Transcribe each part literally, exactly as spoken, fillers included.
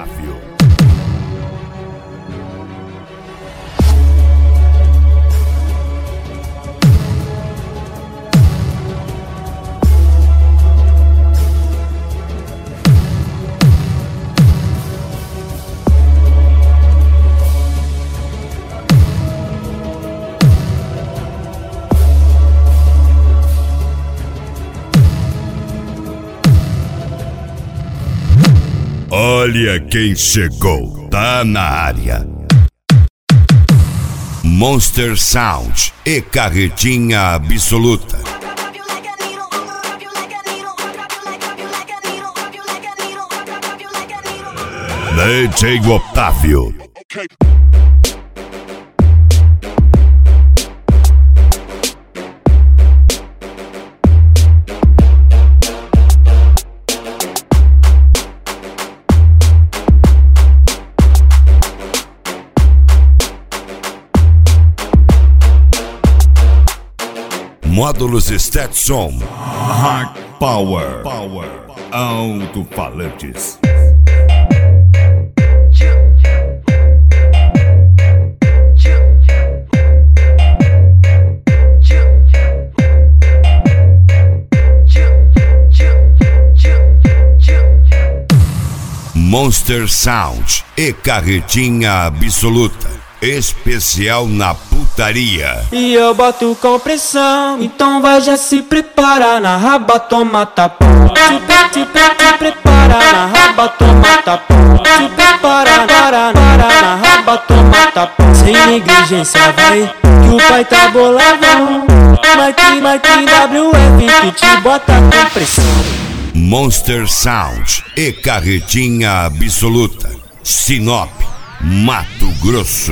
Otávio. Olha quem chegou, tá na área. Monster Sound e Carretinha Absoluta. D J Otávio. Módulos Stetson, Hard Power, Power, Alto-falantes. Monster Sound e Carretinha Absoluta. Especial na putaria. E eu boto com pressão, então vai já se preparar. Na raba toma tapão. Te, te, te prepara, na raba toma tapão. Te prepara, para, para, na raba toma tapão. Sem negligência vai, que o pai tá boladão. Mike, Mike, W F que te bota com pressão. Monster Sound e Carretinha Absoluta. Sinop, Mato Grosso.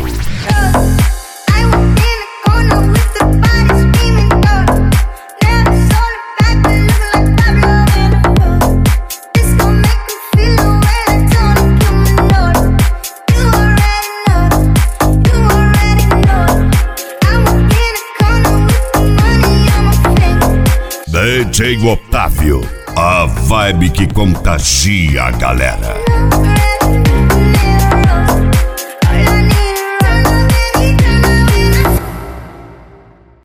D J Otávio, a vibe que contagia a galera.